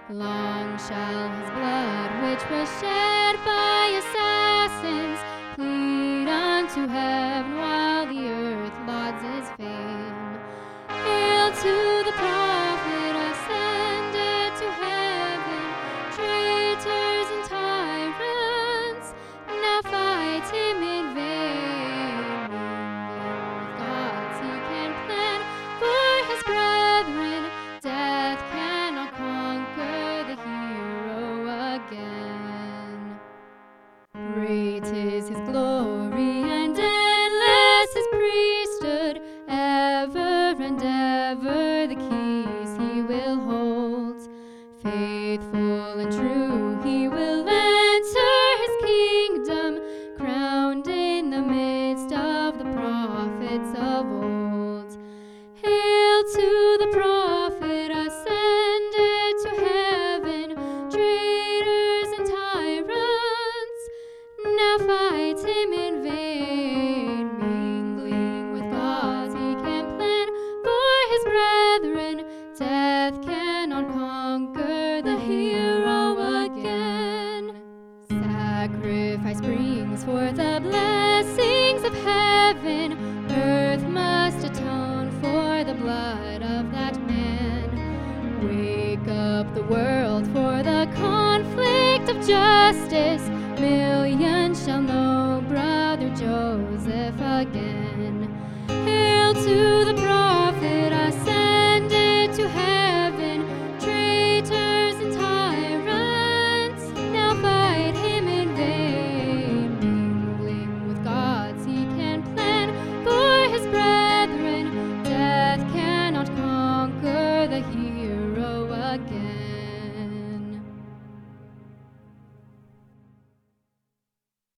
Long shall his blood, which was shed by assassins, plead unto heaven while the earth lauds his fame. Hail to the prophet ascended to heaven, traitors and tyrants now fight him in vain. Mingling with gods he can plan for his brethren, death cannot conquer the hero again. Great is his glory and endless his priesthood, ever and ever the keys he will hold. Faithful and true he will enter his kingdom, crowned in the midst of the prophets of old. Hail to the prophet ascended to heaven, traitors and tyrants now fight him in vain. Mingling with gods he can plan for his brethren, death cannot conquer the hero again. Sacrifice brings forth the blessings of heaven, earth must atone for the blood of that man. Wake up the world for the conflict of justice, millions shall know brother Joseph again. Hail to the prophet